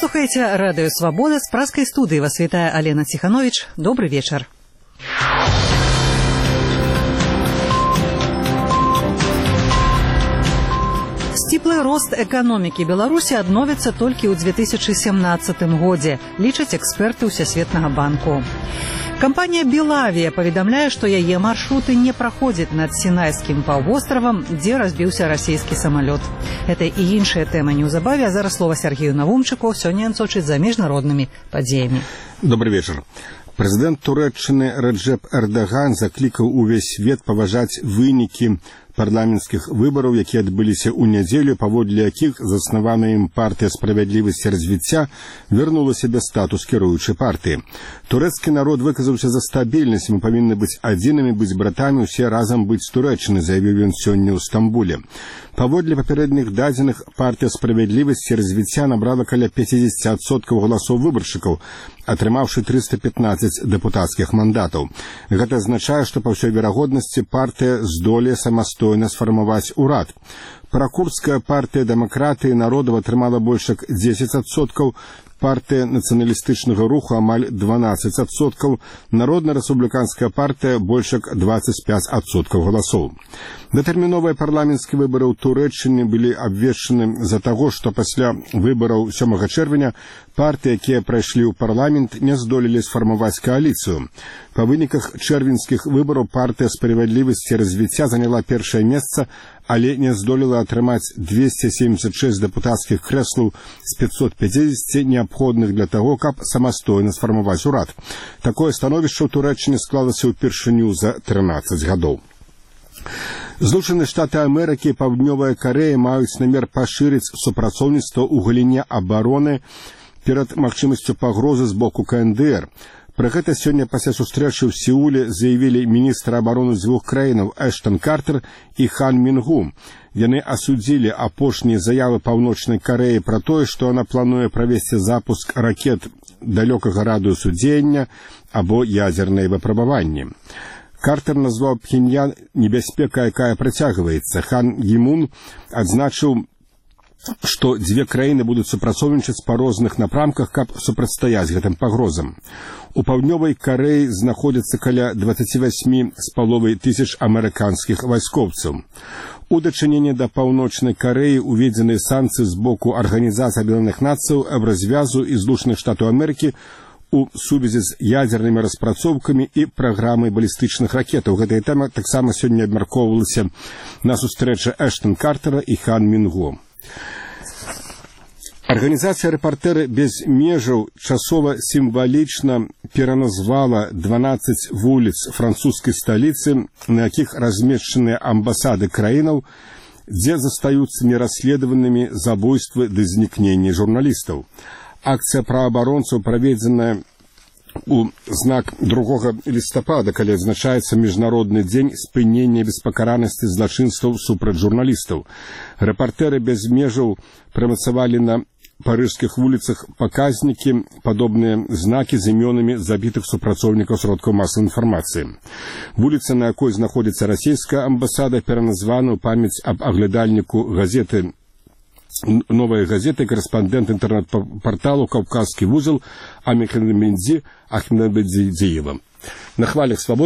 Слухаеце радыё «Свабода», з праскай студыі вас вітае Алена Ціхановіч. Добры вечар. Сціплы рост эканомікі Беларусі адновіцца толькі ў 2017 годзе, лічаць эксперты Всесветнага банку. Кампанія «Белавия» паведамляе, што яе маршруты не праходзяць над Сінайскім паўвостравам, дзе разбіўся расійскі самалёт. Гэта і іншыя тэмы неўзабаве, а зараз слова Сергею Навумчыку, сёння ён сочыць за міжнароднымі падзеямі. Добрый вечар. Прэзідэнт Турэччыны Реджеп Эрдаган заклікаў увесь свет паважаць вынікі парламенцкіх выбараў, якія адбыліся ў нядзелю, паводле якіх заснаваная ім партыя «Справядлівасць і развіцця» вярнула сябе статус кіруючай партыі. Турэцкі народ выказаўся за стабільнасць, мы павінны быць адзінымі, быць братамі, усе разам быць Турэччыны, заявіў ён сёння ў Стамбуле. Паводле папярэдніх дадзеных, партыя «Справядлівасць і развіцця» набрала каля 50% галасоў выбаршчыкаў, атрымаўшы 315 дэпутацкіх мандатаў. Гэта азначае, што па ўсёй верагоднасці партыя здолее самастойна сфармаваць урад. Пракурдская партыя «Дэмакратыі народаў» атрымала больш як 10%, партыя нацыяналістычнага руху амаль 12%, Народна-рэспубліканская партыя больш як 25% галасоў. Датэрміновыя парламенцкія выбары ў Турэччыне былі абвешчаны з-за таго, што пасля выбараў 7 чэрвеня партыі, якія прайшлі ў парламент, не здолелі сфармаваць кааліцыю. Па выніках чэрвеньскіх выбараў партыя «Справядлівасць і развіцця» заняла першае месца, але не здолела атрымаць 276 дэпутацкіх крэслаў з 550 неабходных для таго, каб самастойна сфармаваць урад. Такое становішча ў Турэччыне склалася ўпершыню за 13 гадоў. Злучаныя Штаты Амерыкі і Паўднёвая Карэя маюць намер пашырыць супрацоўніцтва ў галіне абароны перад магчымасцю пагрозы з боку КНДР. Пра гэта сёння пасля сустрэчы ў Сеуле заявілі міністры абароны дзвюх краінаў Эштон Картер і Хан Мінгу. Яны асудзілі апошнія заявы Паўночнай Карэі пра тое, што яна плануе правесці запуск ракет далёкага радыусу дзеяння або ядзерныя выпрабаванні. Картер назваў Пхеньян небяспекай, якая працягваецца. Хан Гімун адзначыў, што дзве краіны будуць супрацоўнічаць па розных напрамках, каб супрацьстаяць гэтым пагрозам. У Паўднёвай Карэі знаходзіцца каля 28,5 тысяч амерыканскіх вайскоўцаў. У дачыненні да Паўночнай Карэі уведзены санкцыі з боку Арганізацыі Аб'яднаных Нацыяў аб развязу і Злучаных Штатаў Амерыкі у сувязі з ядзернымі распрацоўкамі і праграмай балістычных ракетаў. Гэтая тэма таксама сёння абмяркоўвалася на сустрэчы Эштон Картера і Хан Мінгу. Арганізацыя «Рэпартэры без межаў» часова сімвалічна пераназвала 12 вуліц французскай сталіцы, на якіх размешчаныя амбасады краінаў, дзе застаюцца нерасследаванымі забойствы ды знікненні журналістаў. Акцыя праваабаронцаў праведзеная у знак 2 лістапада, калі адзначаецца міжнародны дзень спынення беспакаранасці злачынстваў супраць журналістаў. Рэпартэры без межаў прымацавалі на парыжскіх вуліцах паказнікі, падобныя знакі з імёнамі забітых супрацоўнікаў сродкаў масавай інфармацыі. Вуліца, на якой знаходзіцца расійская амбасада, пераназвана ў памяць аб аглядальніку газеты «Новая газета», корэспандэнт інтэрнэт-парталу «Каўказскі вузел» Ахмедзиева. На хвалях «Свободы»